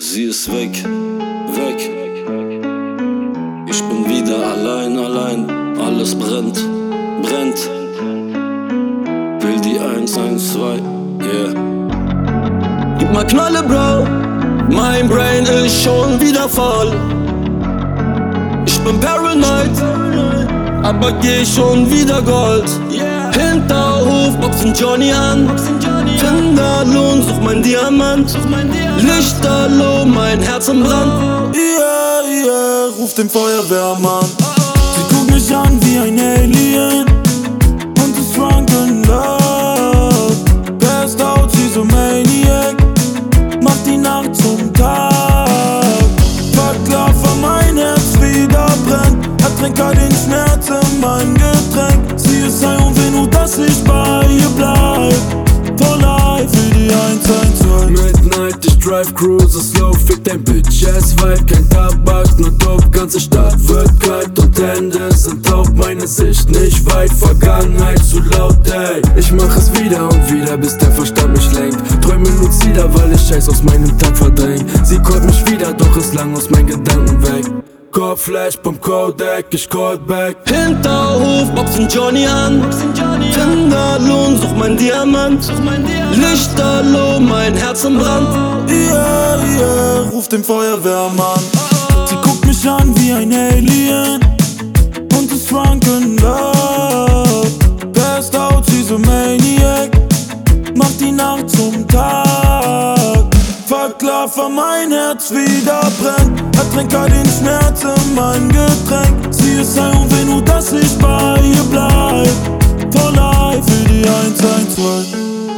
Sie ist weg, weg. Ich bin wieder allein, alles brennt, brennt. Will die 112, yeah. Gib mal Knalle, Bro, mein Brain ist schon wieder voll. Ich bin paranoid, aber geh schon wieder Gold. Hinterhof, boxen Johnny an. Finderlohn, such mein Diamant. Lichterloh, mein Herz im Brand. Yeah, ruf den Feuerwehrmann. Sie guckt mich an wie ein Alien und ist drunk in love. Passed out, she's a maniac. Macht die Nacht zum Tag. Verklaffer, mein Herz wieder brennt. Ertränkt all den Schmerz in mein Getränk. Sie ist ein und will nur, dass ich bei ihr bleib. For life, für die 112. Midnight, ich drive, cruise slow, fick dein Bitch, es weit, kein Tabak, nur Dope, ganze Stadt wird kalt und Hände sind taub, meine Sicht nicht weit, Vergangenheit zu laut, ey. Ich mach es wieder und wieder, bis der Verstand mich lenkt, träume luzider, weil ich Scheiß aus meinem Tag verdräng. Sie callt mich wieder, doch ist lang aus meinen Gedanken weg. Call Flash, Pump Kodak, ich call back. Hinterhof, boxen Johnny an. Finderlohn, such mein Diamant. Lichterloh, mein Herz im Brand. Yeah, ruf den Feuerwehrmann. Sie guckt mich an wie ein Alien und ist drunk in love. Passed out, she's a maniac. Macht die Nacht zum Tag. Verklaffer, mein Herz wieder brennt. Ertränkt all den Schmerz in mein Getränk. Sie ist ein und will nur, dass ich bei ihr bleib. For life, für die 112.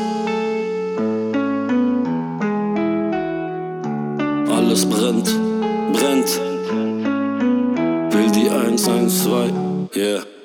Alles brennt, brennt. Will die 112, yeah.